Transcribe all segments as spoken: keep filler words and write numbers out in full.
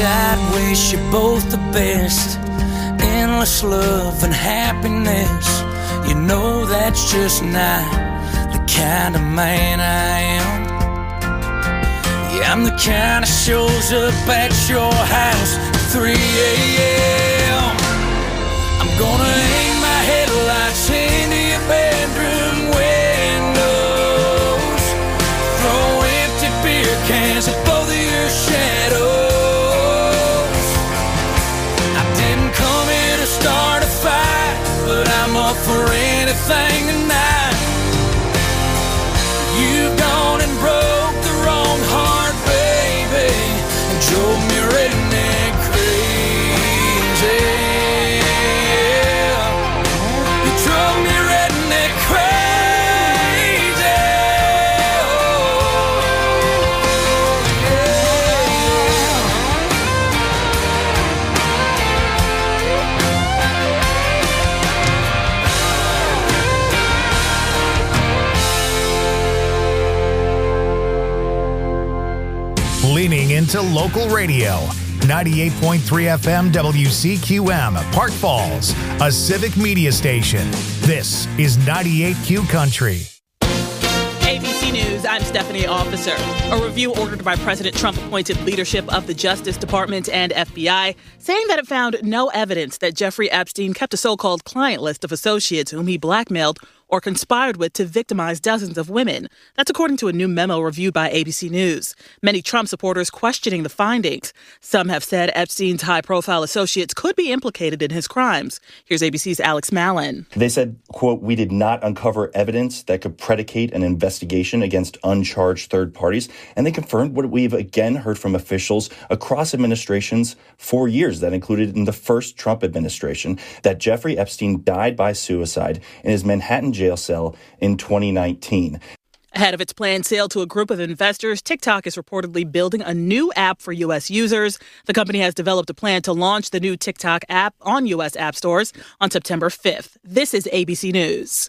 I'd wish you both the best. Endless love and happiness. You know that's just not the kind of man I am. Yeah, I'm the kind that shows up at your house at three a.m. I'm gonna aim my headlights into your bedroom windows, throw empty beer cans at both of your shadows. I didn't come here to start a fight, but I'm up for anything tonight. You've gone and broke the wrong heart, baby, and drove me redneck crazy. You drove me redneck crazy. Oh, Leaning into local radio. ninety-eight point three F M W C Q M, Park Falls, a civic media station. This is ninety-eight Q Country. A B C News, I'm Stephanie Officer. A review ordered by President Trump appointed leadership of the Justice Department and F B I, saying that it found no evidence that Jeffrey Epstein kept a so-called client list of associates whom he blackmailed or conspired with to victimize dozens of women. That's according to a new memo reviewed by A B C News. Many Trump supporters questioning the findings. Some have said Epstein's high-profile associates could be implicated in his crimes. Here's A B C's Alex Mallon. They said, quote, "We did not uncover evidence that could predicate an investigation against uncharged third parties." And they confirmed what we've again heard from officials across administrations for years, that included in the first Trump administration, that Jeffrey Epstein died by suicide in his Manhattan jail cell in twenty nineteen. Ahead of its planned sale to a group of investors, TikTok is reportedly building a new app for U S users. The company has developed a plan to launch the new TikTok app on U S app stores on September fifth. This is A B C News.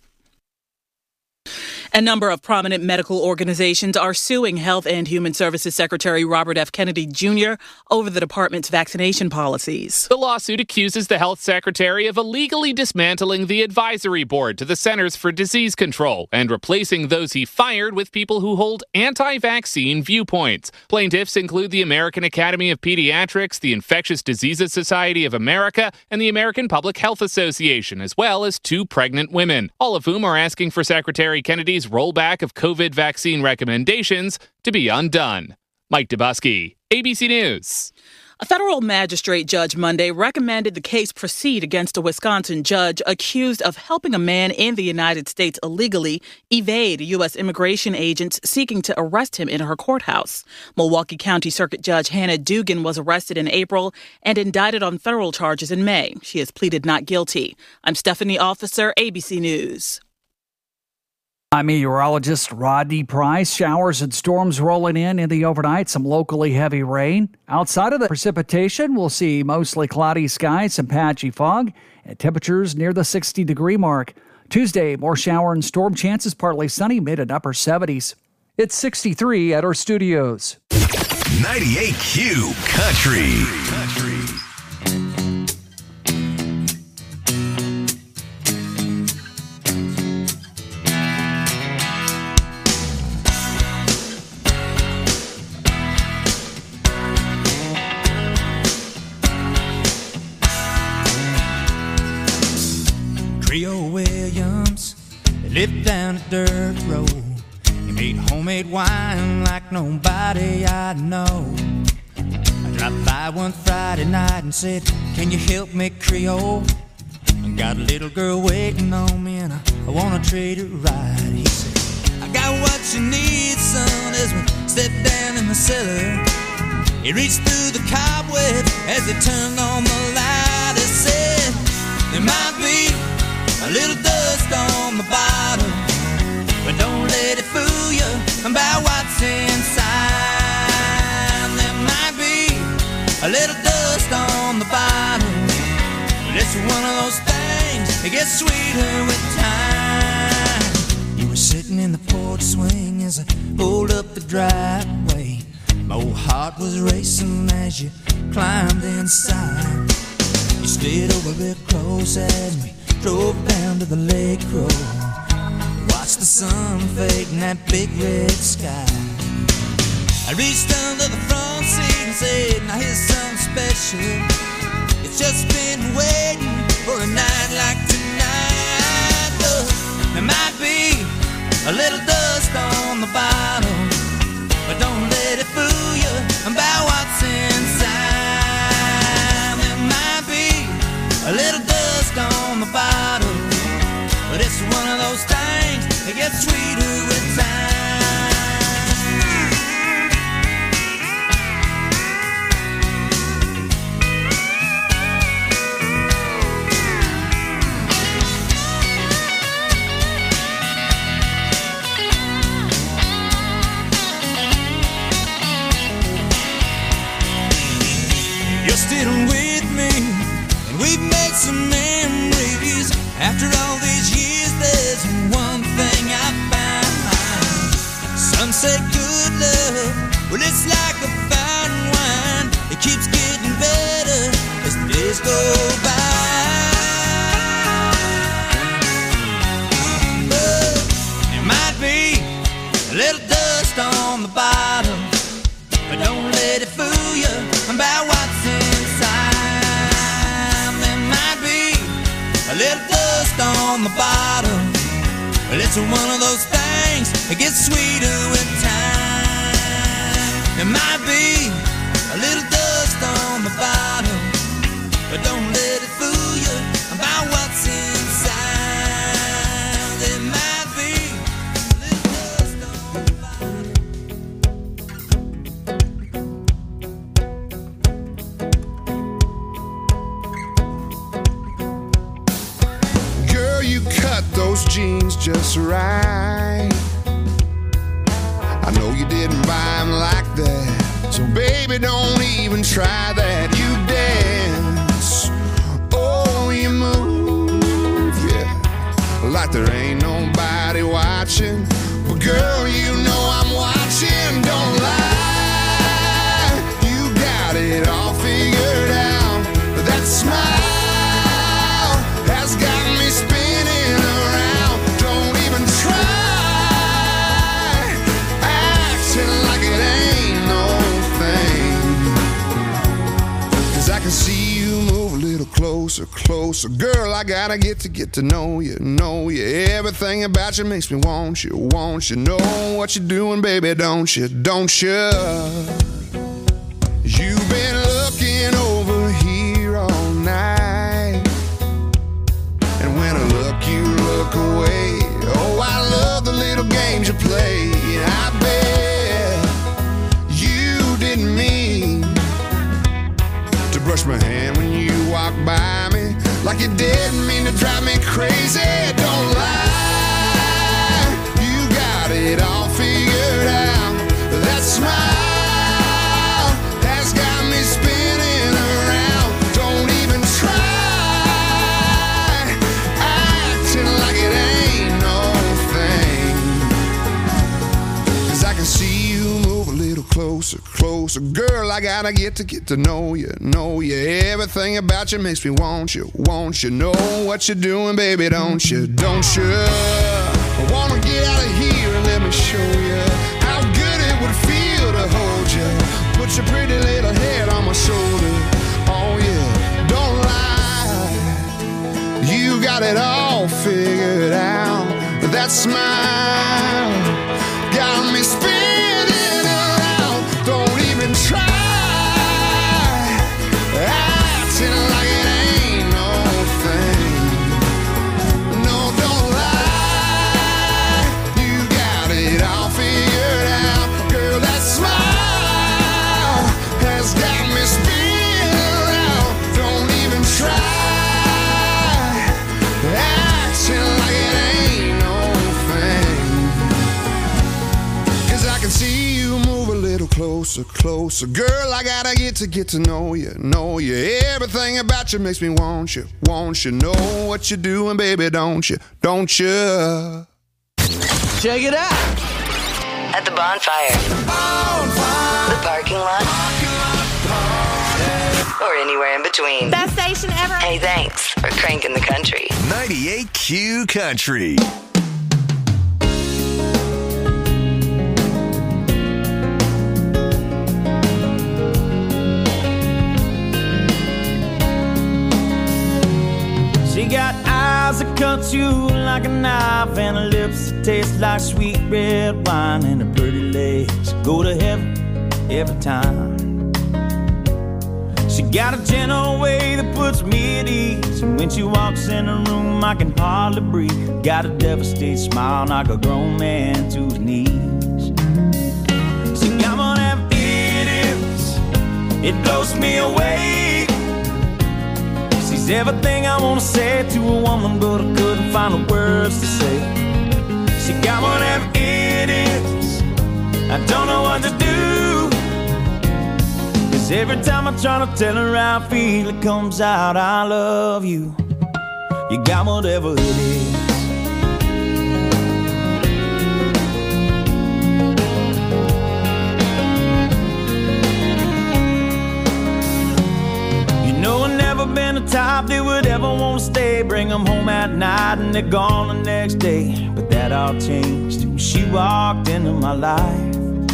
A number of prominent medical organizations are suing Health and Human Services Secretary Robert F. Kennedy Junior over the department's vaccination policies. The lawsuit accuses the health secretary of illegally dismantling the advisory board to the Centers for Disease Control and replacing those he fired with people who hold anti-vaccine viewpoints. Plaintiffs include the American Academy of Pediatrics, the Infectious Diseases Society of America, and the American Public Health Association, as well as two pregnant women, all of whom are asking for Secretary Kennedy's rollback of COVID vaccine recommendations to be undone. Mike Dubusky, A B C News. A federal magistrate judge Monday recommended the case proceed against a Wisconsin judge accused of helping a man in the United States illegally evade U S immigration agents seeking to arrest him in her courthouse. Milwaukee County Circuit Judge Hannah Dugan was arrested in April and indicted on federal charges in May. She has pleaded not guilty. I'm Stephanie Officer, A B C News. I'm meteorologist Rodney Price. Showers and storms rolling in in the overnight. Some locally heavy rain. Outside of the precipitation, we'll see mostly cloudy skies, some patchy fog, and temperatures near the sixty-degree mark. Tuesday, more shower and storm chances, partly sunny, mid and upper seventies. It's sixty-three at our studios. ninety-eight Q Country. Country. Trio Williams lived down a dirt road. He made homemade wine like nobody I know. I dropped by one Friday night and said, "Can you help me, Creole? I got a little girl waiting on me and I, I wanna treat her right." He said, "I got what you need, son," as we stepped down in the cellar. He reached through the cobweb as he turned on the light. He said, "There might be a little dust on the bottom, but don't let it fool you about what's inside. There might be a little dust on the bottom, but it's one of those things that gets sweeter with time." You were sitting in the porch swing as I pulled up the driveway. My old heart was racing as you climbed inside. You stayed over a bit close as we drove down to the lake road. Watched the sun fade in that big red sky. I reached under the front seat and said, now here's something special. It's just been waiting for a night like tonight. Look, there might be a little dust on the bottom, but don't let it fool you about what's inside. There might be a little dust on the bottom, but it's one of those things that gets sweeter with time. You're still with me, and we've made some memories. After all these years, there's one thing I found. Some say good love, well it's like a fine wine. It keeps getting better as the days go by. But there might be a little dust on the bottom, but don't let it fool you about what's inside. There might be a little dust on the bottom, but it's one of those things that gets sweeter with time. There might be a little dust on the bottom, but don't let it fool you about what's inside. There might be a little dust on the bottom. Girl, you cut those jeans just right. I know you didn't buy them like that, so baby, don't even try that. You dance, oh, you move, yeah, like there ain't nobody watching. But girl, you know I'm watching, don't lie. You got it all figured out. That smile has got me spinning around. Don't even try acting like it ain't no thing, 'cause I can see you move a little closer, closer. Girl, I gotta get to get to know you, know you. Everything about you makes me want you, want you. Know what you're doing, baby, don't you, don't you? You've been looking over here all night, and when I look, you look away. Oh, I love the little games you play. I bet you didn't mean to brush my hand when you walked by me, like you didn't mean to drive me crazy. Don't lie, you got it all figured out. That smile has got me spinning around. Don't even try acting like it ain't no thing, 'cause I can see you move a little closer, closer. Girl, I gotta get to get to know you, know you. Everything about you makes me want you, want you. Know what you're doing, baby, don't you, don't you? I wanna get out of here and let me show you how good it would feel to hold you. Put your pretty little head on my shoulder. Oh yeah, don't lie, you got it all figured out. That smile got me spinning around. Don't even try acting like it ain't no thing. No, don't lie, you got it all figured out. Girl, that smile has got me spinning around. Don't even try acting like it ain't no thing, 'cause I can see you move a little closer, closer. Girl, I gotta get to get to know you, know you. Everything about you makes me want you, want you. Know what you're doing, baby, don't you, don't you? Check it out. At the bonfire. Bonfire. The parking lot. Parking lot party. Or anywhere in between. Best station ever. Hey, thanks for cranking the country. ninety-eight Q Country. She got eyes that cut you like a knife, and her lips that taste like sweet red wine, and her pretty legs go to heaven every time. She got a gentle way that puts me at ease, and when she walks in the room I can hardly breathe. Got a devastated smile, knock a grown man to his knees. She got one of them idiots, it blows me away. She's everything I wanna say to a woman, but I couldn't find the words to say. She got one of them idiots, I don't know what to do. Cause every time I try to tell her how I feel, it comes out, I love you. You got whatever it is. You know I've never been the type that would ever want to stay. Bring them home at night and they're gone the next day. But that all changed when she walked into my life.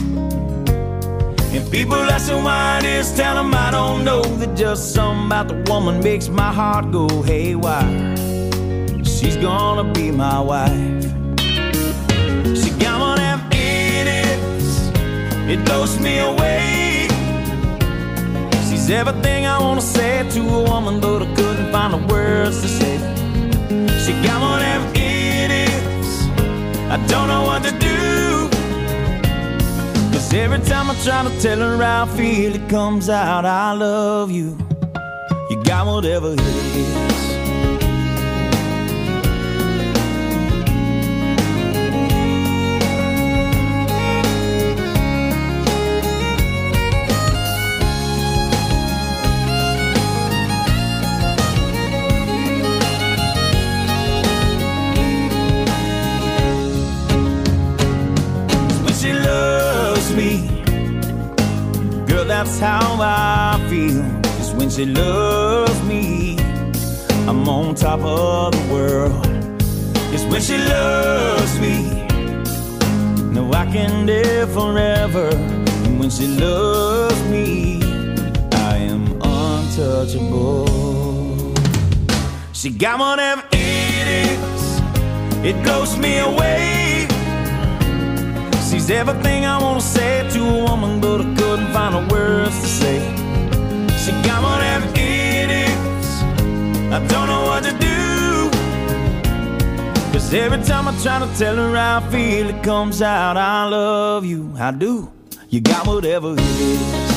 And people asking why it is, tell them I don't know. That just something about the woman makes my heart go haywire. She's gonna be my wife. She got one of them idiots, it blows me away. She's everything I wanna say to a woman, but I couldn't find the words to say. She got one of them idiots, I don't know what to do. Every time I try to tell her how I feel, it comes out, I love you. You got whatever it is. That's how I feel. Cause when she loves me, I'm on top of the world. Cause when she loves me, no, I can live forever. And when she loves me, I am untouchable. She got one of them idiots, it blows me away. She's everything I wanna say to a woman, but I couldn't find the words to say. She got one of them idiots, I don't know what to do. Cause every time I try to tell her how I feel, it comes out, I love you, I do. You got whatever it is.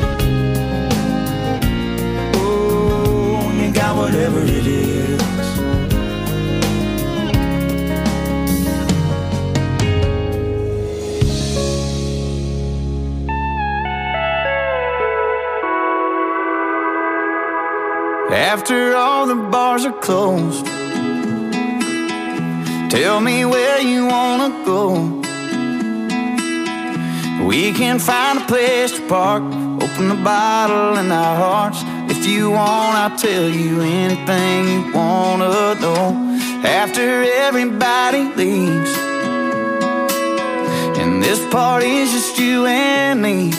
Oh, you got whatever it is. After all the bars are closed, tell me where you wanna go. We can find a place to park, open the bottle in our hearts. If you want, I'll tell you anything you wanna know. After everybody leaves, and this party's just you and me,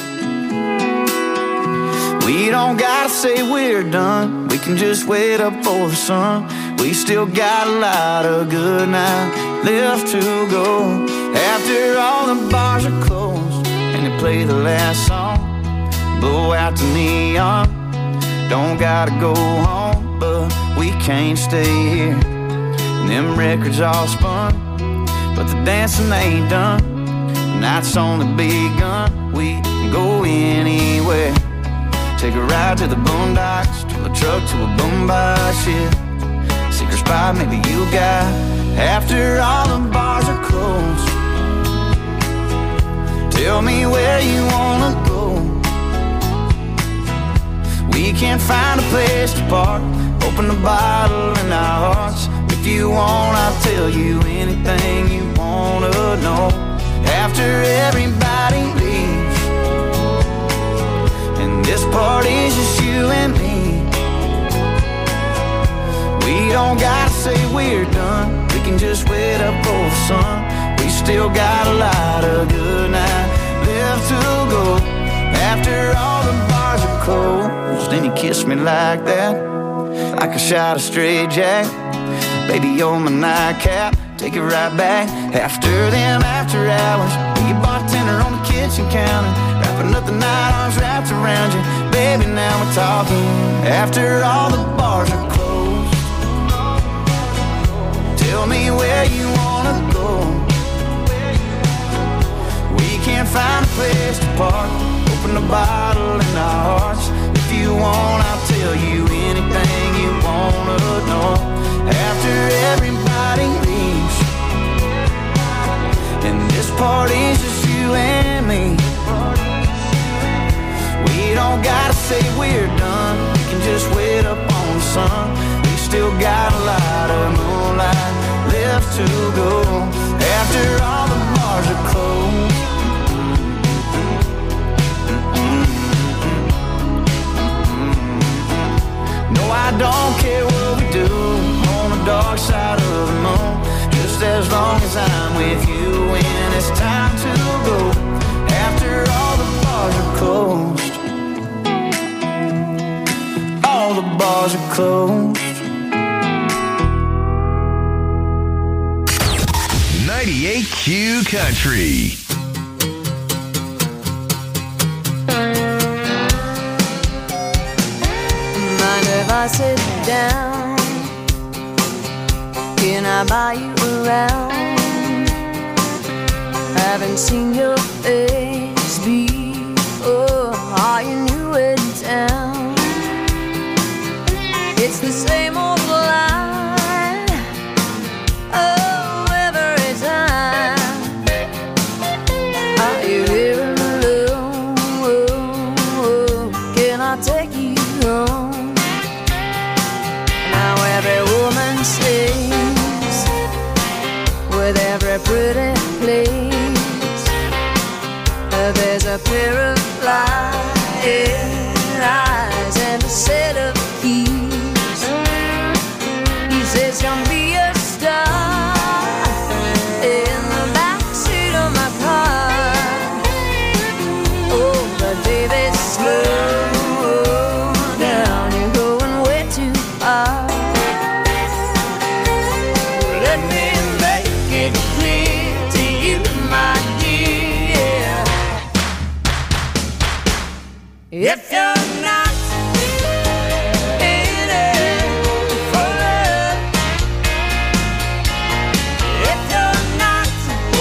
we don't gotta say we're done, we can just wait up for the sun. We still got a lot of good night left to go. After all the bars are closed and they play the last song, blow out the neon. Don't gotta go home, but we can't stay here. And them records all spun, but the dancing ain't done. The night's only begun, we can go anywhere. Take a ride to the boondocks, to a truck, to a boombox, yeah. Secret spot maybe you got. After all the bars are closed, tell me where you wanna go. We can't find a place to park, open the bottle in our hearts. If you want, I'll tell you anything you wanna know. after everybody leaves, and this party's just you and me. We don't gotta say we're done, we can just wait up for the sun. We still got a lot of good night left to go. After all the bars are closed, and you kiss me like that, like a shot of straight jack. Baby, you're my nightcap, take it right back. After them after hours, be a bartender on the kitchen counter, wrapping up the night, arms wrapped around you. Baby, now we're talking. After all the bars are closed, tell me where you wanna go. We can't find a place to park, open a bottle in our hearts. If you want, I'll tell you anything you wanna know. After everybody leaves, and this party's just you and me. We don't gotta say we're done, we can just wait up on the sun. We still got a lot of moonlight left to go. After all the bars are closed, no, I don't care what we do on the dark side of the moon, just as long as I'm with you when it's time to go. After all the bars are closed, all the bars are closed. ninety-eight Q Country. Mind if I sit down? Can I buy you around? Haven't seen your face before. Are you new in town? It's the same old line, oh, every time. Are you here alone? Can I take you home? Now every woman sings with every pretty place. There's a pair of flying eyes and a set of keys. He says, come be a star in the backseat of my car. Oh, but baby, slow down, you're going way too far. Let me make it clear to you, my dear. If you're not in it for love, if you're not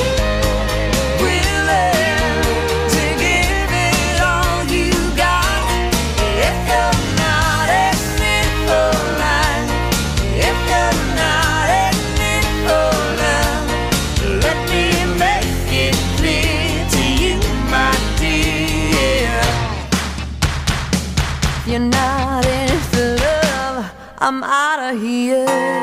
willing to give it all you got, if you're not in it for life, if you're not in it for love, let me make it clear to you, my dear. You're not in it for love, I'm out of here.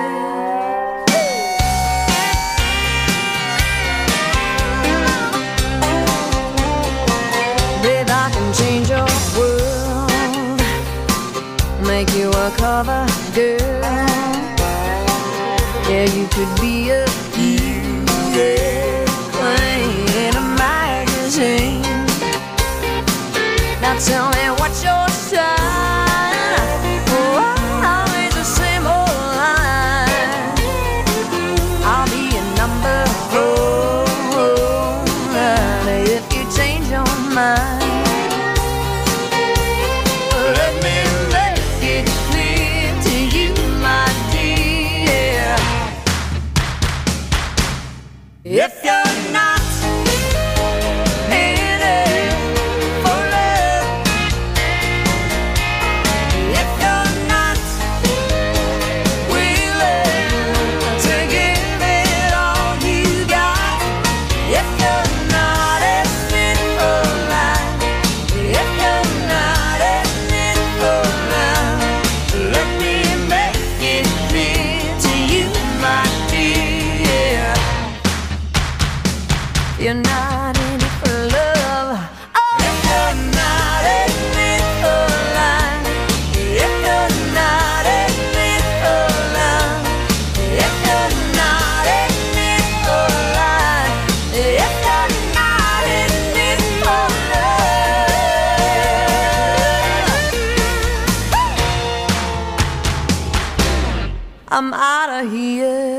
Babe, I can change your world, make you a cover girl. Yeah, you could be a queen in a magazine. Now tell me what's your style? Oh, always the same old line. I'll be a number four, and if you change your mind, let me make it clear to you, my dear. not in it for love, oh, if you're not in it for life, if you're not in it for love, if you're not in it for life, if you're not in it for love, I'm out of here.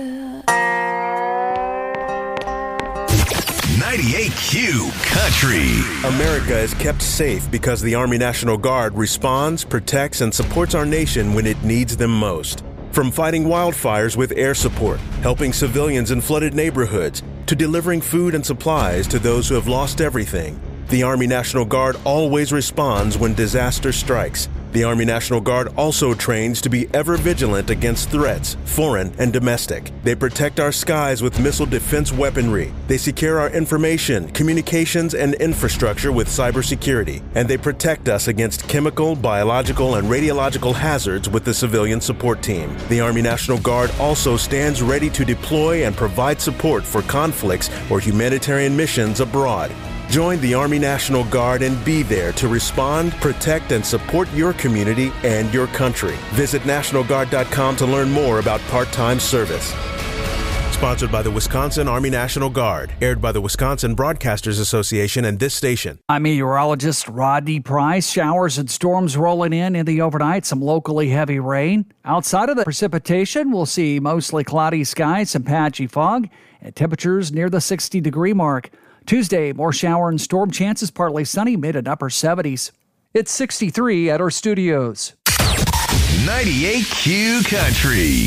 ninety-eight Q Country. America is kept safe because the Army National Guard responds, protects, and supports our nation when it needs them most. From fighting wildfires with air support, helping civilians in flooded neighborhoods, to delivering food and supplies to those who have lost everything, the Army National Guard always responds when disaster strikes. The Army National Guard also trains to be ever vigilant against threats, foreign and domestic. They protect our skies with missile defense weaponry. They secure our information, communications, and infrastructure with cybersecurity. And they protect us against chemical, biological, and radiological hazards with the civilian support team. The Army National Guard also stands ready to deploy and provide support for conflicts or humanitarian missions abroad. Join the Army National Guard and be there to respond, protect, and support your community and your country. Visit National Guard dot com to learn more about part-time service. Sponsored by the Wisconsin Army National Guard. Aired by the Wisconsin Broadcasters Association and this station. I'm meteorologist Rodney Price. Showers and storms rolling in in the overnight. Some locally heavy rain. Outside of the precipitation, we'll see mostly cloudy skies, some patchy fog, and temperatures near the sixty degree mark. Tuesday, more shower and storm chances, partly sunny, mid and upper seventies. It's sixty-three at our studios. ninety-eight Q Country.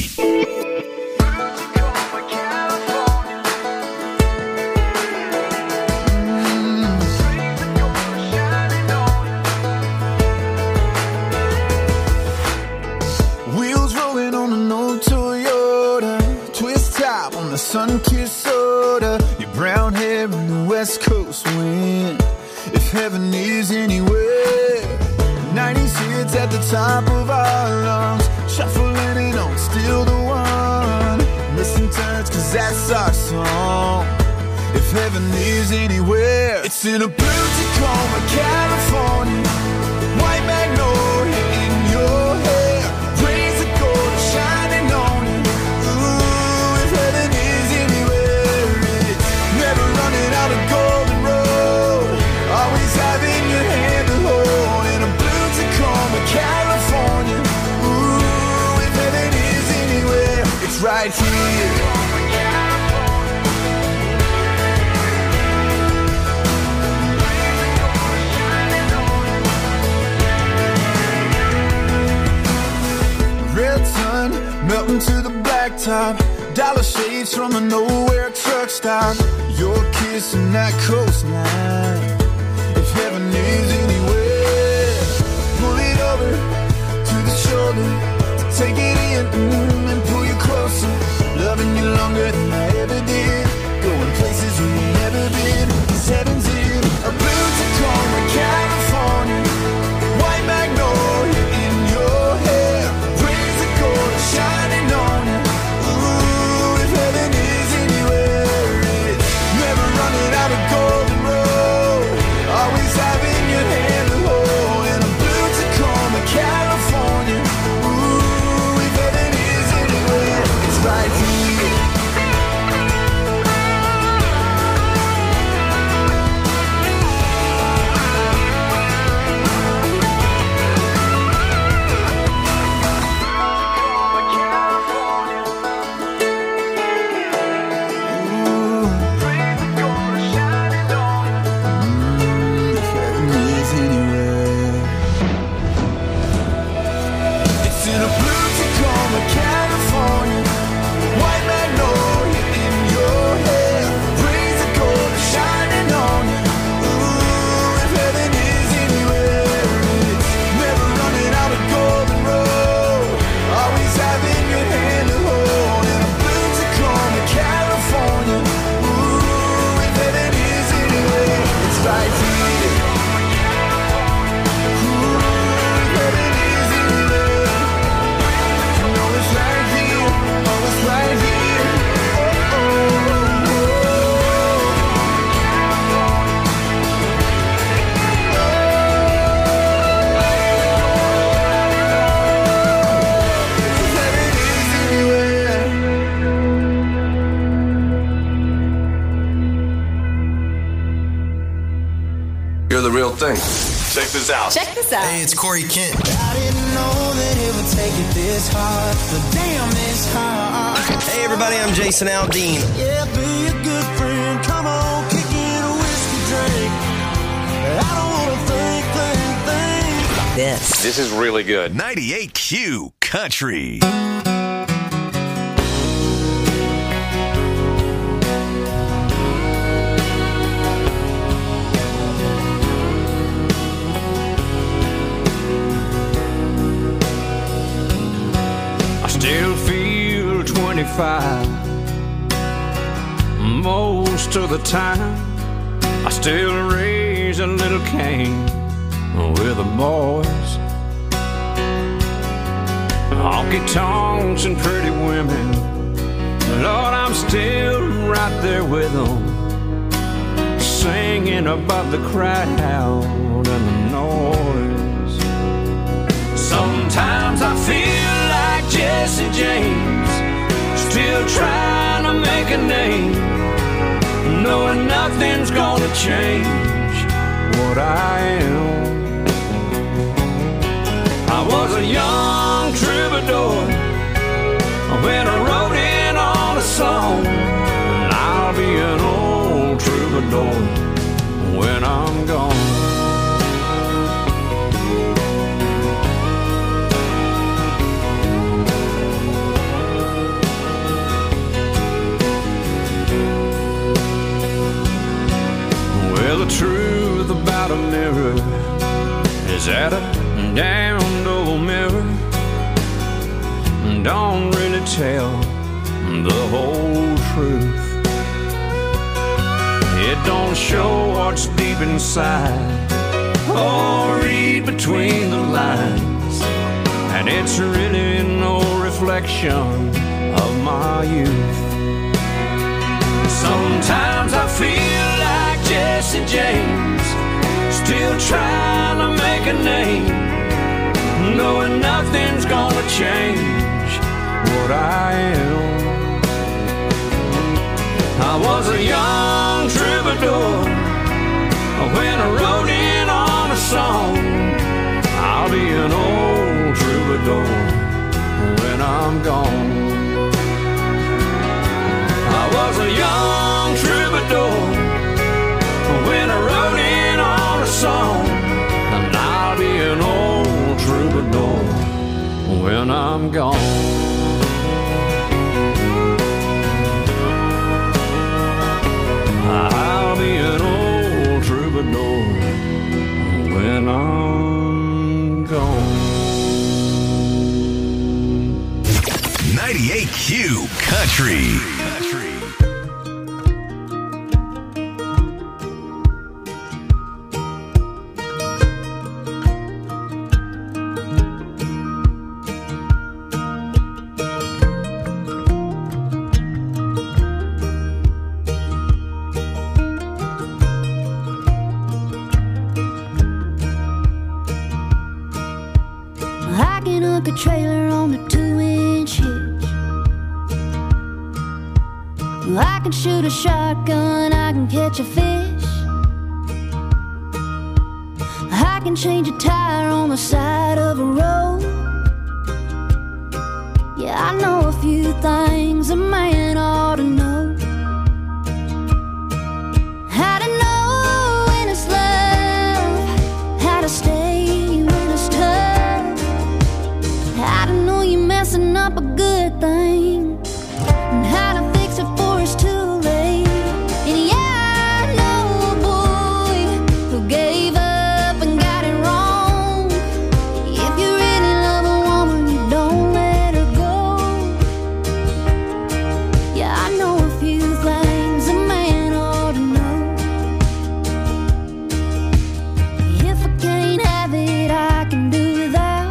Wheels rolling on an old Toyota, twist top on the sun-kissed soda, your brown hair in the West Coast wind. If heaven is anywhere, nineties hits at the top of our lungs, shuffling it on, still the one. Missing turns, cause that's our song. If heaven is anywhere, it's in a blue Tacoma, California, white magnolia in your hair, rays of gold shining on you. Ooh, if heaven is anywhere, it's never running out of golden road, always having your hand to hold. In a blue Tacoma, California, ooh, if heaven is anywhere, it's right here. Red sun melting to the blacktop, dollar shades from a nowhere truck stop, your kiss and that coastline. If heaven is anywhere, pull it over to the shoulder, to take it in mm, and pull you closer, loving you longer than I ever did, going places we've never been. Cause heaven's in a blue Tacoma, California, white magnolia in your hair, rays of gold shining on you. Ooh, if heaven is anywhere, it's never running out of golden road, always having your hand to hold. In a blue Tacoma, California, ooh, if heaven is the real thing. Check this out. Check this out. Hey, it's Corey Kent. I didn't know that it would take it this hard, but damn, it's hard. Hey, everybody, I'm Jason Aldean. Yeah, be a good friend. Come on, kick in a whiskey drink. I don't want to think, think, think. This. This is really good. ninety-eight Q Country. Still feel twenty-five most of the time. I still raise a little Cain with the boys. Honky tonks and pretty women, Lord, I'm still right there with them, singing above the crowd and the noise. Sometimes I feel like Jesse James, still trying to make a name, knowing nothing's gonna change what I am. I was a young troubadour when I wrote in on a song, and I'll be an old troubadour when I'm gone. The truth about a mirror is that a damned old mirror don't really tell the whole truth. It don't show what's deep inside or read between the lines, and it's really no reflection of my youth. Sometimes I feel like Jesse James, still trying to make a name, knowing nothing's gonna change what I am. I was a young troubadour when I wrote in on a song. I'll be an old troubadour when I'm gone. I was a young troubadour when I wrote in on a song, and I'll be an old troubadour when I'm gone. I'll be an old troubadour when I'm gone. ninety-eight Q Country. Trailer on a two-inch hitch. I can shoot a shotgun, I can catch a fish. I can change a tire on the side of a road. Yeah, I know a few things a man ought to know. How to know when it's love, how to stay when it's tough, how to know you're messing up a good thing, and how to fix it before it's too late. And yeah, I know a boy who gave up and got it wrong. If you really love a woman, you don't let her go. Yeah, I know a few things a man ought to know. If I can't have it, I can do without.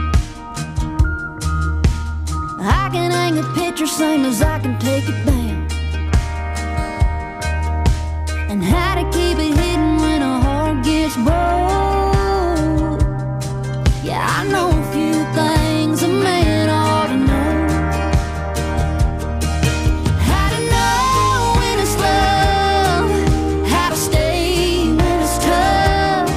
I can hang a picture same as I can take it down, and how to keep it hidden when a heart gets broke. Yeah, I know a few things a man ought to know. How to know when it's love, how to stay when it's tough,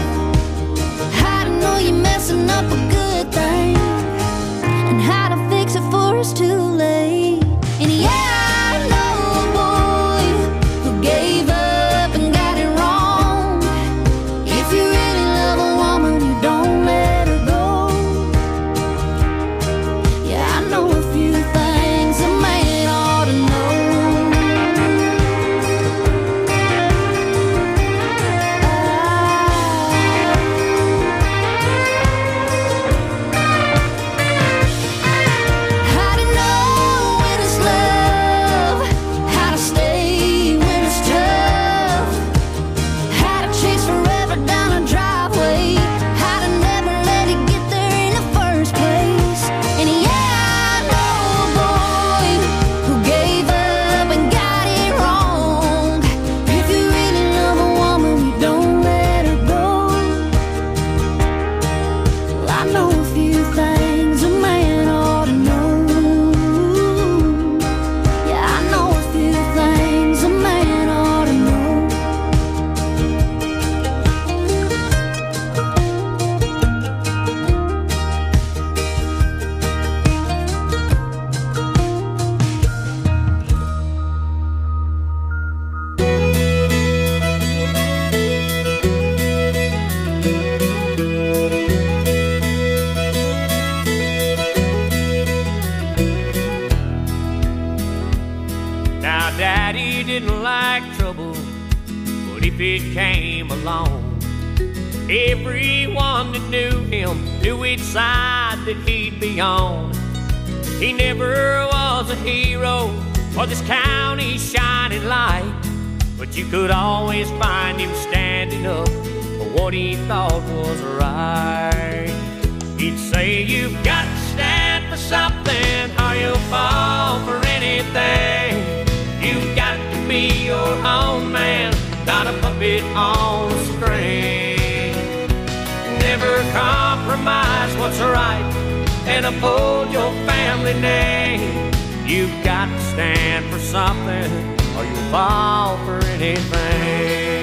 if it came along. Everyone that knew him knew which side that he'd be on. He never was a hero or this county's shining light, but you could always find him standing up for what he thought was right. He'd say, you've got to stand for something or you'll fall for anything. You've got to be your own man, not a puppet on a string. Never compromise what's right and uphold your family name. You've got to stand for something or you'll fall for anything.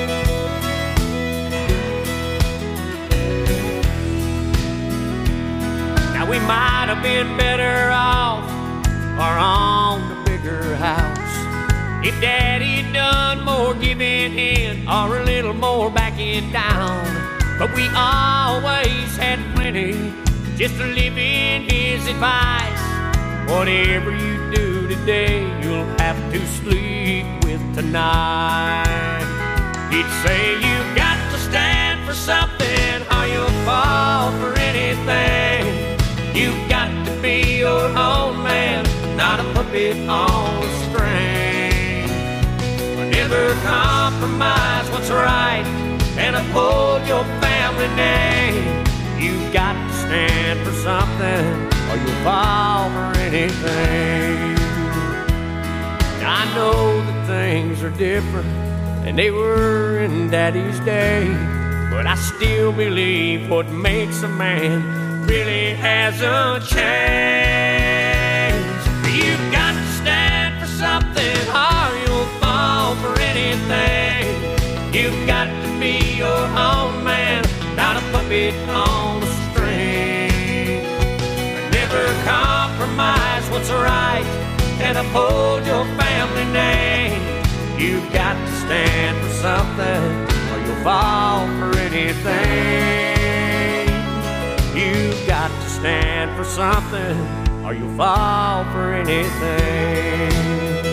Now we might have been better off or on the bigger house if Daddy'd done more giving in or a little more backing down. But we always had plenty just to live in his advice. Whatever you do today, you'll have to sleep with tonight. He'd say, you've got to stand for something or you'll fall for anything. You've got to be your own man, not a puppet on a string. Never compromise what's right and uphold your family name. You've got to stand for something or you'll fall for anything. Now I know that things are different and they were in Daddy's day, but I still believe what makes a man really hasn't changed. You've got to stand for something or you'll fall for anything. You've got to be your own man, not a puppet on a string. Never compromise what's right and uphold your family name. You've got to stand for something or you'll fall for anything. You've got to stand for something or you'll fall for anything.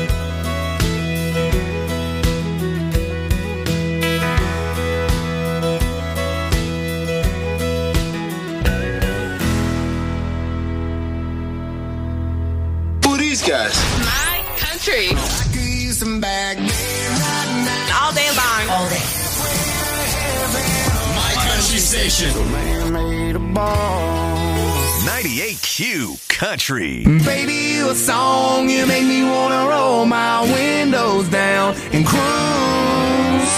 Guys. My country. All day long. All day. My country station. ninety-eight Q Country. Baby, you a song, you make me wanna roll my windows down and cruise.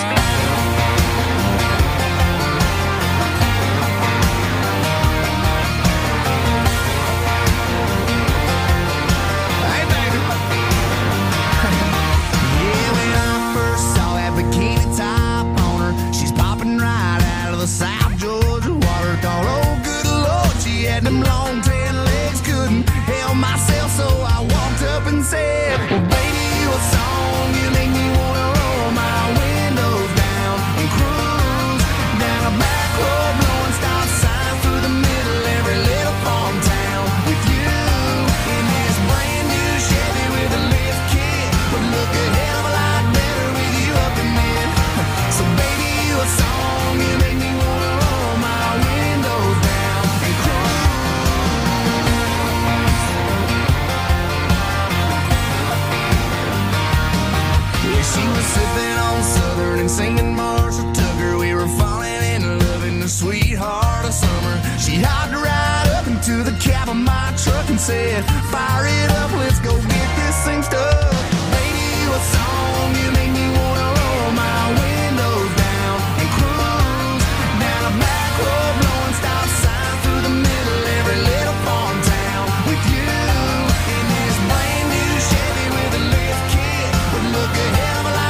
South Georgia water, thought, oh good Lord, she had them long tan legs, couldn't help myself, so I walked up and said, well baby, you a song, you make me wanna roll my windows down and cruise down a back road, blowing stop signs through the middle every little farm town with you in this brand new Chevy with a lift kit, would look a hell of a lot better with you up in it. So baby, you a song, you make me she was sipping on Southern and singing Marshall Tucker. We were falling in love in the sweetheart of summer. She hopped right up into the cab of my truck and said, fire it up, let's go get this thing stuck. Baby, you a song, you make me wanna roll my windows down and cruise down a back road, blowing stop signs through the middle every little farm town with you in this brand new Chevy with a lift kit. Would look ahead.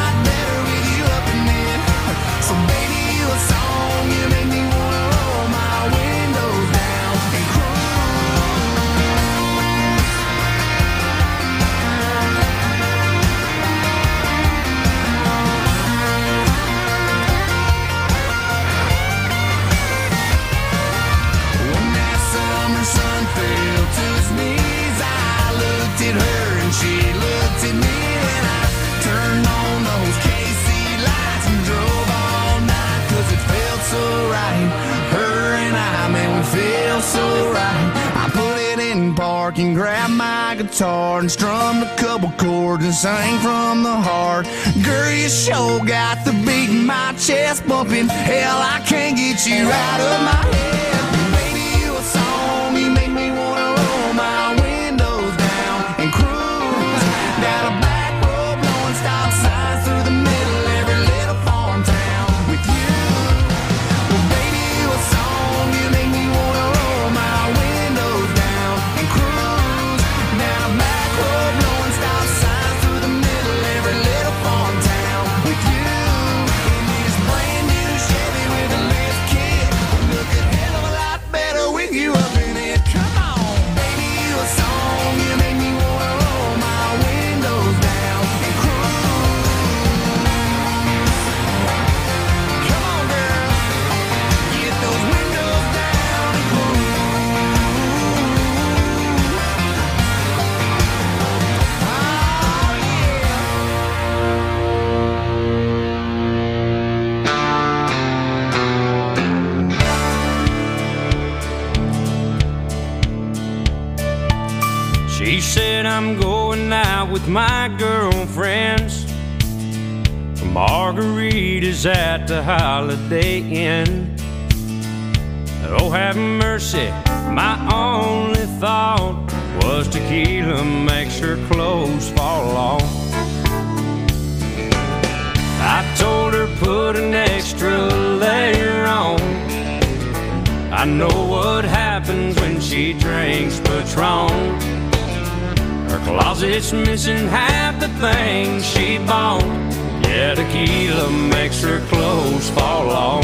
So baby, you a song, you make me wanna roll my windows down and cruise. and grabbed my guitar and strummed a couple chords and sang from the heart. Girl, you sure got the beat in my chest bumping. Hell, I can't get you out of my head. Baby, you a song, you make me wanna roll my windows down and cruise down a back road, blowing stop signs through the middle of every little farm town with you. Well, baby, you a song, you make me wanna roll my windows down and cruise down a back road, blowing stop signs through the middle of every little farm town with you. In this brand new Chevy with a lift kit, look a hell of a lot better with you up in it. Come on, baby, you a song, you make me wanna roll my windows down and cruise. Come on, girl, get those windows down and cruise. Oh, yeah. She said I'm going out with my girlfriends for margaritas at the Holiday Inn. Oh, have mercy, my only thought was tequila makes her clothes fall off. I told her put an extra layer on. I know what happens when she drinks Patron. Her closet's missing half the things she bought. Yeah, tequila makes her clothes fall off.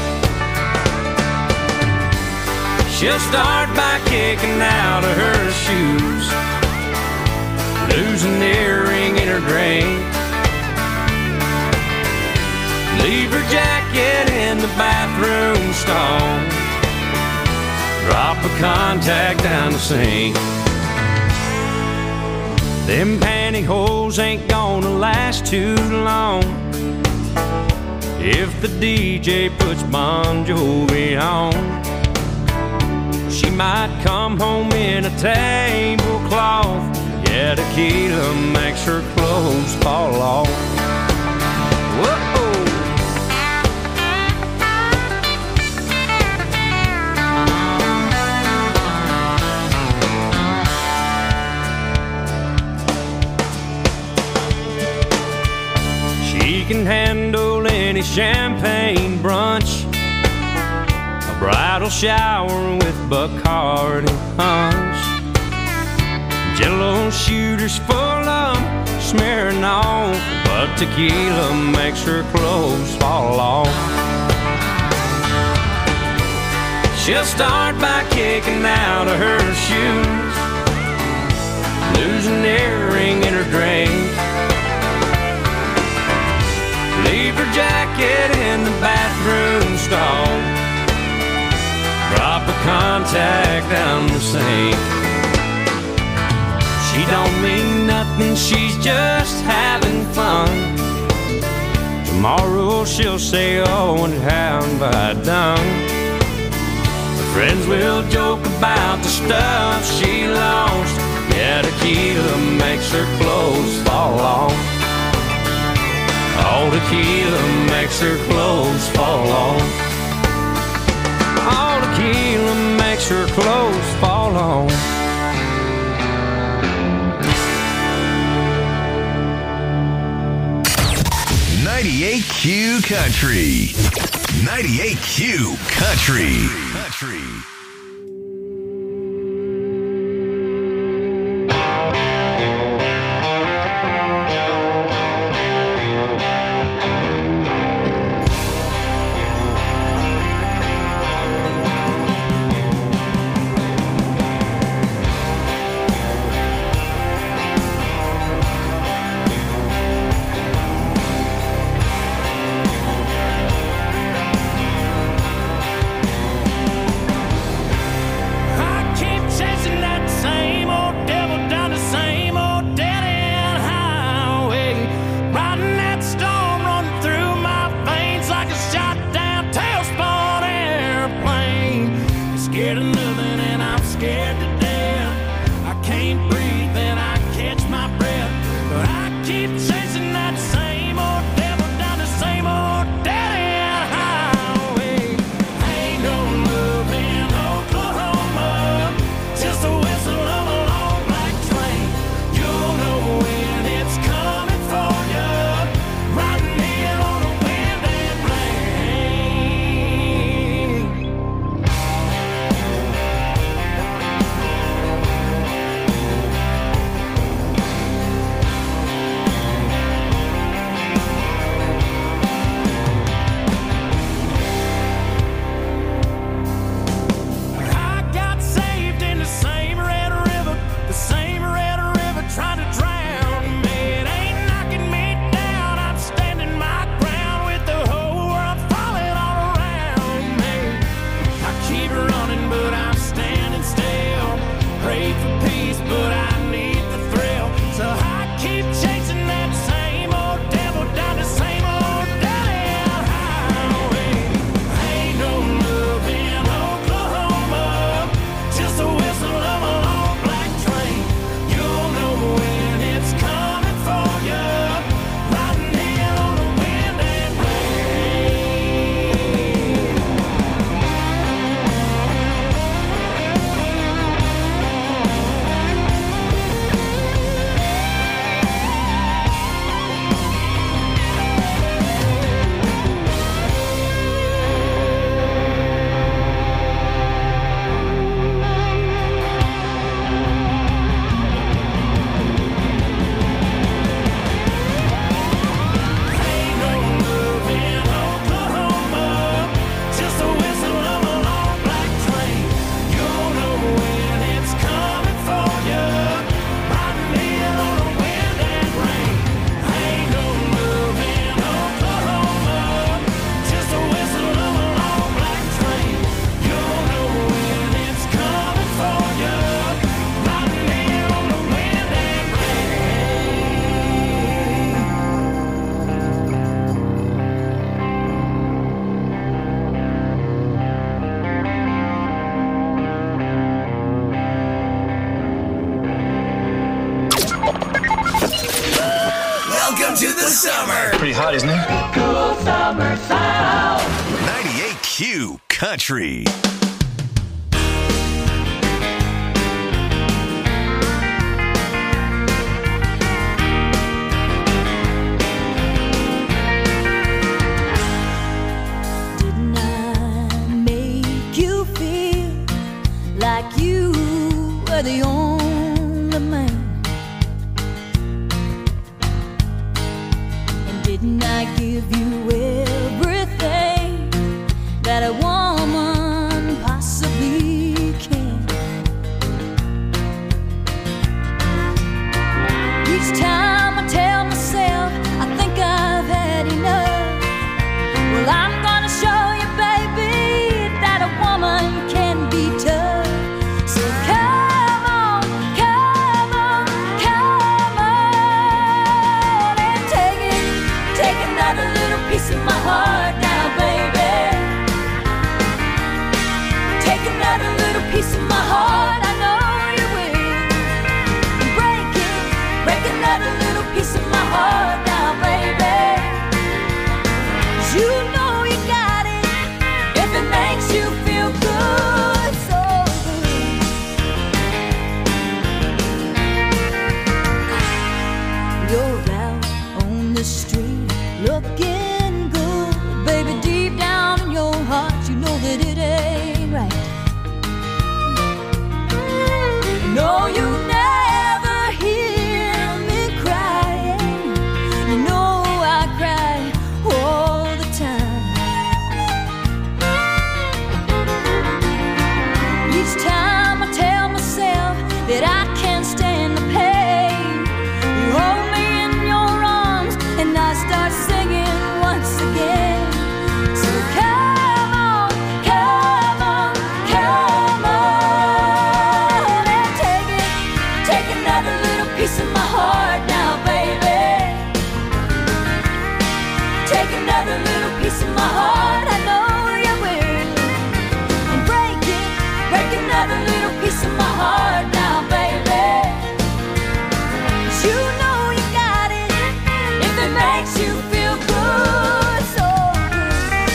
She'll start by kicking out of her shoes, lose an earring in her drink, leave her jacket in the bathroom stall, drop a contact down the sink. Them pantyhose ain't gonna last too long if the D J puts Bon Jovi on. She might come home in a tablecloth. Yeah, tequila makes her clothes fall off. Whoa! She can handle any champagne brunch, a bridal shower with Bacardi punch, Jello shooters full of smearing off, but tequila makes her clothes fall off. She'll start by kicking out of her shoes, lose an earring in her drink, leave her jacket in the bathroom stall, drop a contact down the sink. She don't mean nothing, she's just having fun. Tomorrow she'll say, oh, and how have I done? Her friends will joke about the stuff she lost. Yeah, tequila makes her clothes fall off. All tequila makes her clothes fall off. All tequila makes her clothes fall off. ninety-eight Q Country. ninety-eight Q Country. Country. to the summer. Pretty hot, isn't it? Cool summer sound. ninety-eight Q Country. Didn't I make you feel like you were the only man? And didn't I give you everything that a woman possibly can? Each time I tell myself I think I've had enough, well, I'm gonna show you, baby, that a woman can be tough. So come on, come on, come on, and take it, take another little piece of my heart now, baby. Take another little piece of my heart, I know you will. And break it, break another little piece of my heart now, baby. 'Cause you know you got it, if it makes you feel good, so good. You're out on the street looking good, baby, deep down in your heart you know that it ain't right. No, you never hear me crying. You know I cry all the time. Each time I tell myself that I can't stand the pain, you hold me in your arms and I start singing once again. So come on, come on, come on, and take it, take another little piece of my heart now, baby. Take another little piece of my heart, I know you will. And break it, break another little piece of my heart now, baby. 'Cause you know you got it, if it makes you feel good, so good.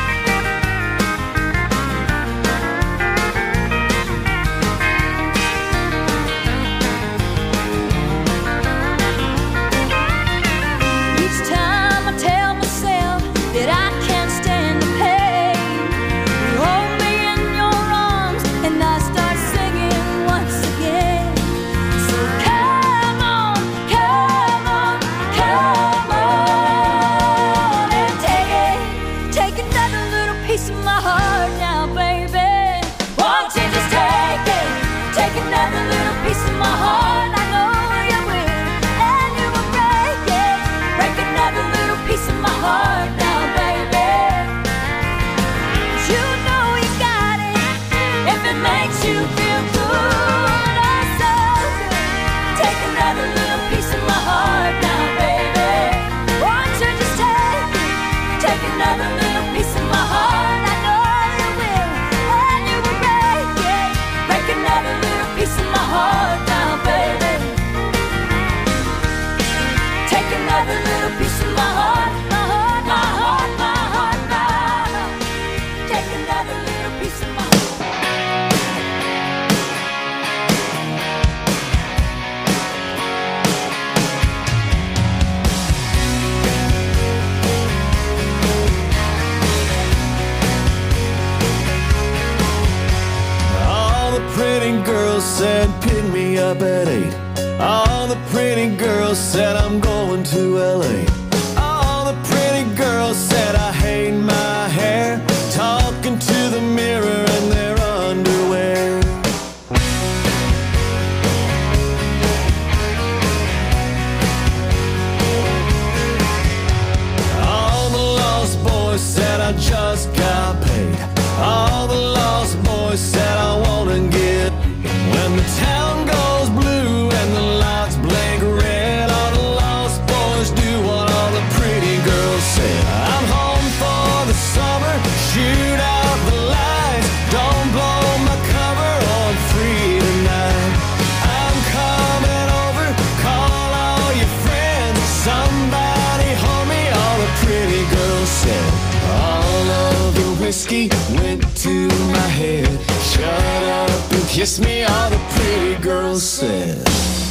Each time I tell myself that I can't stand the pain, you hold me in your arms and I start singing once again. So come on, come on, come on, and take it, take another little piece of my heart now, baby. Won't you just take it, take another little piece of my heart, I know you will. And you will break it, break another little piece of my heart now, baby. 'Cause you know you got it, if it makes you feel good, oh so good. Take another little piece of my heart now, baby. Won't you just take it, take another little piece of my heart, I know you will. And you will break it, break another little piece of my heart now, baby. Take another little piece of my heart, my heart, my heart, my heart, my heart. Take another little piece of my heart. All the pretty girls said pick me up at eight. All the pretty girls said I'm going to L A. All the pretty girls said I hate my hair, talking to the mirror in their underwear. All the lost boys said I just got paid. All the lost boys said I wanna get. When the town goes blue and the lights blink red, all the lost boys do what all the pretty girls said. I'm home for the summer, shoot out the lights, don't blow my cover, on free tonight. I'm coming over, call all your friends, somebody whiskey went to my head. Shut up and kiss me, all the pretty girls said.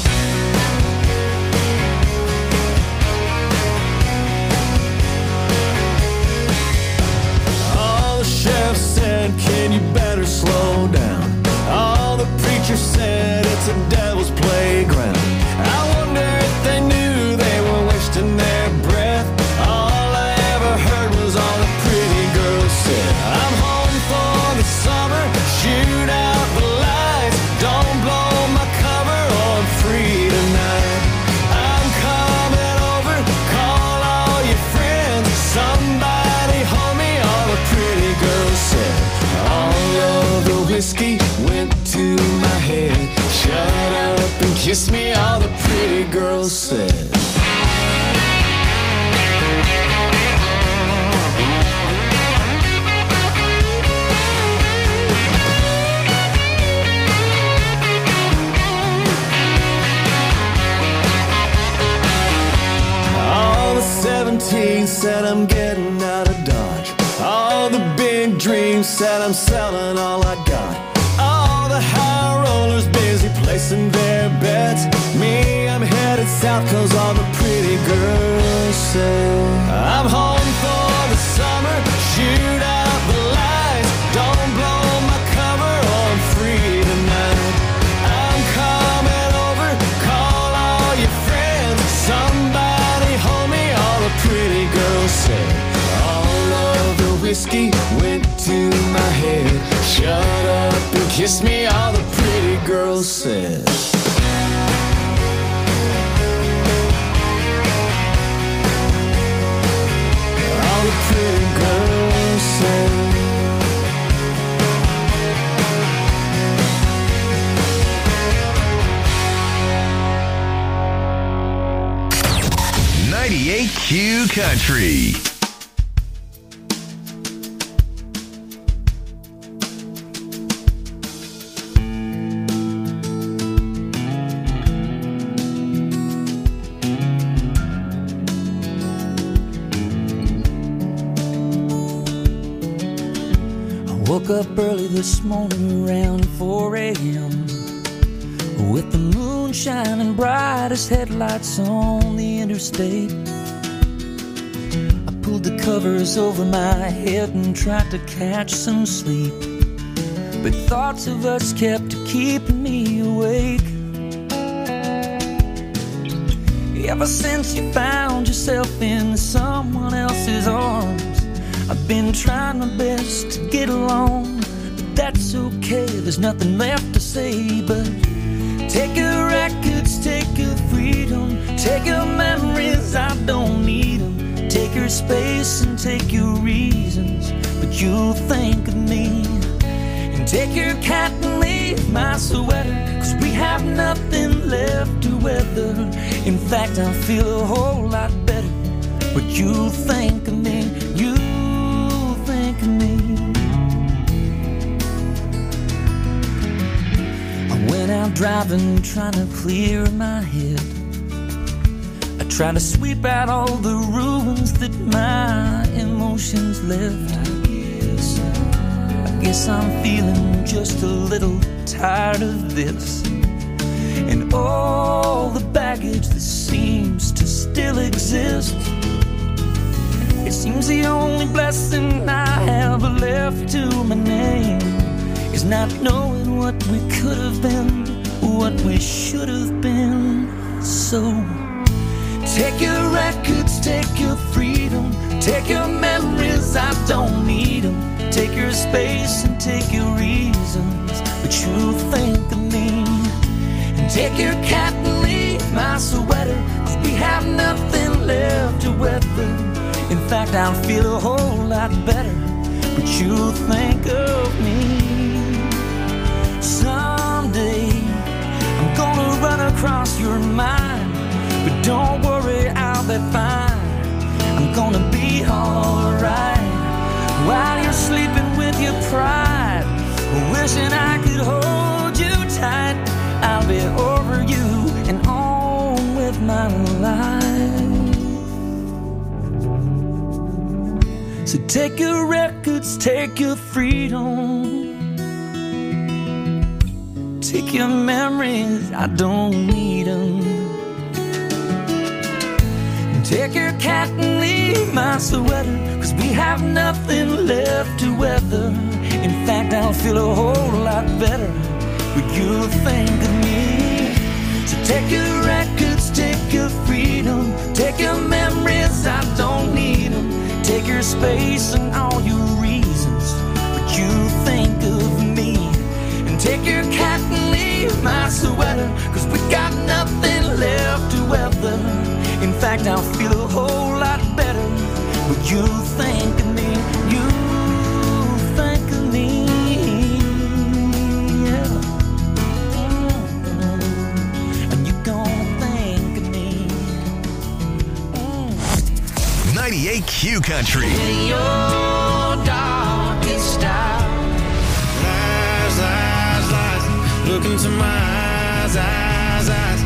All the sheriff said, can you better slow down? All the preachers said, it's a devil's playground. I wonder if they knew they were wasting their breath. All I ever heard was all the pretty girls said. I'm home for the summer, shoot out the lights. Don't blow my cover, or I'm free tonight. I'm coming over, call all your friends. Somebody hold me, all the pretty girls said. All of the whiskey went to my head. Shut up and kiss me, all the pretty girls said. All the seventeen said I'm getting out of Dodge. All the big dreams said I'm selling all I got. All the high rollers busy placing their bets. Me, I'm headed south cause all the pretty girls say. I'm home for the summer, shoot out the lights. Don't blow my cover, or I'm free tonight. I'm coming over, call all your friends. Somebody hold me, all the pretty girls say. All of the whiskey went to my head. Shut up and kiss me, all the pretty girls said. All the pretty girls said. ninety-eight Q Country. Woke up early this morning around four a.m. with the moon shining bright as headlights on the interstate. I pulled the covers over my head and tried to catch some sleep, but thoughts of us kept keeping me awake. Ever since you found yourself in someone else's arms, I've been trying my best to get along, but that's okay, there's nothing left to say but take your records, take your freedom, take your memories, I don't need them. Take your space and take your reasons, but you'll think of me. And take your cat and leave my sweater, cause we have nothing left to weather. In fact, I feel a whole lot better, but you'll think of me, you think of me. I went out driving, trying to clear my head. I tried to sweep out all the ruins that my emotions left. I guess, I guess I'm feeling just a little tired of this, and all the baggage that seems to still exist. It seems the only blessing I have left to my name is not knowing what we could have been, what we should have been. So take your records, take your freedom, take your memories, I don't need them. Take your space and take your reasons, but you think of me. And take your cat and leave my sweater, cause we have nothing left to weather. In fact, I'll feel a whole lot better, but you'll think of me. Someday I'm gonna run across your mind, but don't worry, I'll be fine. I'm gonna be alright while you're sleeping with your pride, wishing I could hold you tight. I'll be over you and on with my life. So take your records, take your freedom. Take your memories, I don't need them. Take your cat and leave my sweater, 'cause we have nothing left to weather. In fact, I'll feel a whole lot better when you think of me. So take your records, take your freedom, take your memories, I don't need them. Take your space and all your reasons, but you think of me. And take your cat and leave my sweater, 'cause we got nothing left to weather. In fact, I'll feel a whole lot better when you think of me. You think of me, yeah. And you're gonna think of me. Mm. ninety-eight Q Country. In your darkest hour. Lies, lies, lies. Look into my eyes, eyes, eyes.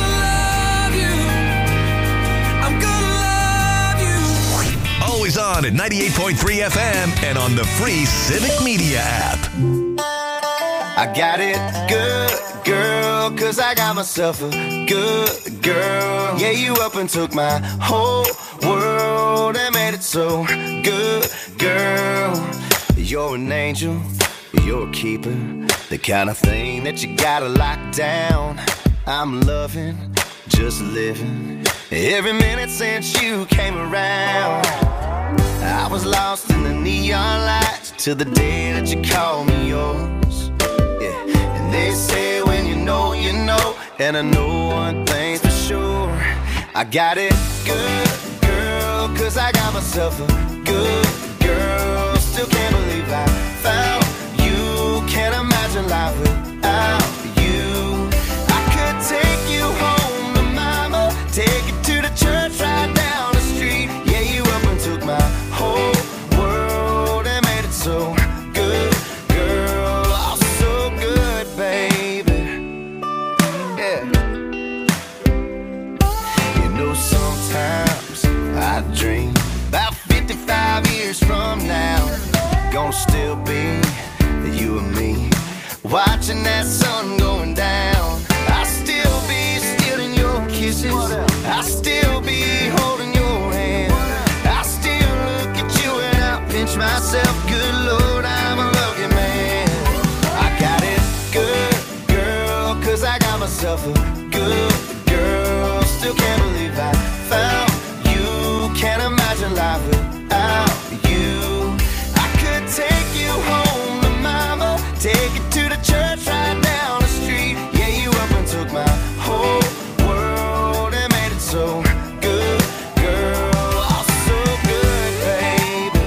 Always on at ninety-eight point three F M and on the free Civic Media app. I got it good, girl, 'cause I got myself a good girl. Yeah, you up and took my whole world and made it so good, girl. You're an angel, you're a keeper, the kind of thing that you gotta lock down. I'm loving, just living, every minute since you came around. I was lost in the neon lights till the day that you called me yours. Yeah, and they say when you know, you know, and I know one thing's for sure. I got it good, girl, 'cause I got myself a good girl. Still can't believe I found you. Can't imagine life without you. I could take you home to mama, take you to the church right down the street. Yeah, you up and took my whole world and made it so good, girl. Oh, so good, baby. Yeah. You know, sometimes I dream about fifty-five years from now, gonna still be you and me, watching that sun going down. I'll still be stealing your kisses, I'll still be holding your hand. I still look at you and I pinch myself. Good Lord, I'm a lucky man. I got it good, girl, 'cause I got myself a good girl. Still can't believe I found you. Can't imagine life without you. I could take you home to mama, take you to the church right down the street. Yeah, you up and took my whole world and made it so good, girl. Oh, so good, baby.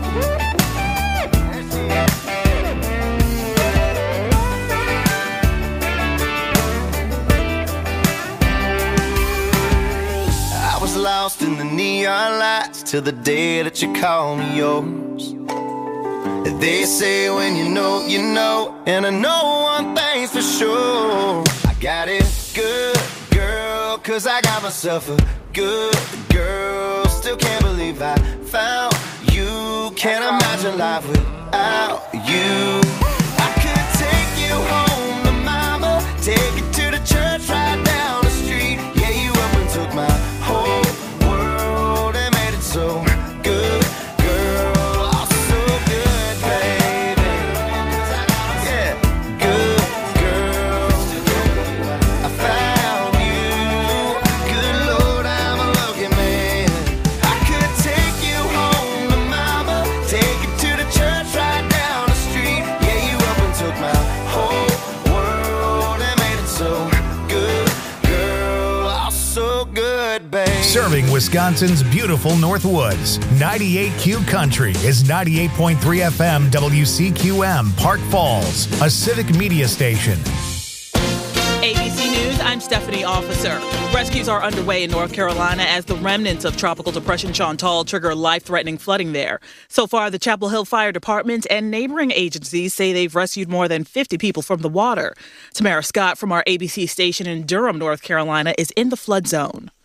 I was lost in the neon lights till the day that you called me yours. They say when you know, you know, and I know one thing's for sure. I got it good, girl, 'cause I got myself a good girl. Still can't believe I found you. Can't imagine life without you. I could take you home to mama, take you to the church right down the street. Yeah, you up and took my whole world and made it so good, girl. Oh, so good, baby. Yeah, good girl. I found you. Good Lord, I'm a lucky man. I could take you home to mama, take you to the church right down the street. Yeah, you up and took my whole world and made it so good, girl. Oh, so good, baby. Serving Wisconsin's beautiful North Woods, ninety-eight Q Country is ninety-eight point three F M W C Q M, Park Falls, a Civic Media station. A B C News, I'm Stephanie Officer. Rescues are underway in North Carolina as the remnants of Tropical Depression Chantal trigger life-threatening flooding there. So far, the Chapel Hill Fire Department and neighboring agencies say they've rescued more than fifty people from the water. Tamara Scott from our A B C station in Durham, North Carolina, is in the flood zone.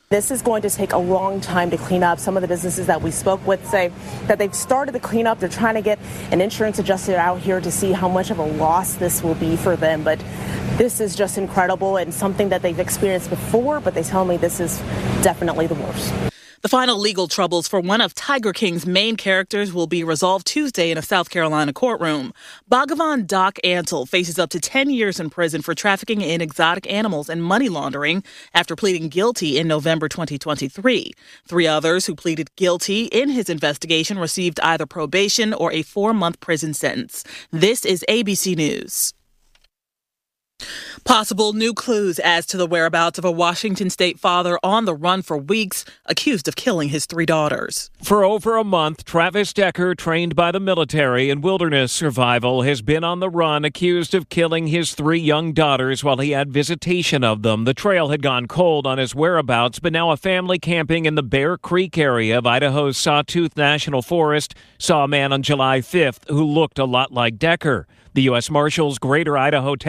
This is going to take a long time to clean up. Some of the businesses that we spoke with say that they've started the cleanup. They're trying to get an insurance adjuster out here to see how much of a loss this will be for them. But this is just incredible and something that they've experienced before, but they tell me this is definitely the worst. The final legal troubles for one of Tiger King's main characters will be resolved Tuesday in a South Carolina courtroom. Bhagavan Doc Antle faces up to ten years in prison for trafficking in exotic animals and money laundering after pleading guilty in November twenty twenty-three. Three others who pleaded guilty in his investigation received either probation or a four-month prison sentence. This is A B C News. Possible new clues as to the whereabouts of a Washington state father on the run for weeks, accused of killing his three daughters. For over a month, Travis Decker, trained by the military in wilderness survival, has been on the run, accused of killing his three young daughters while he had visitation of them. The trail had gone cold on his whereabouts, but now a family camping in the Bear Creek area of Idaho's Sawtooth National Forest saw a man on July fifth who looked a lot like Decker. The U S Marshals Greater Idaho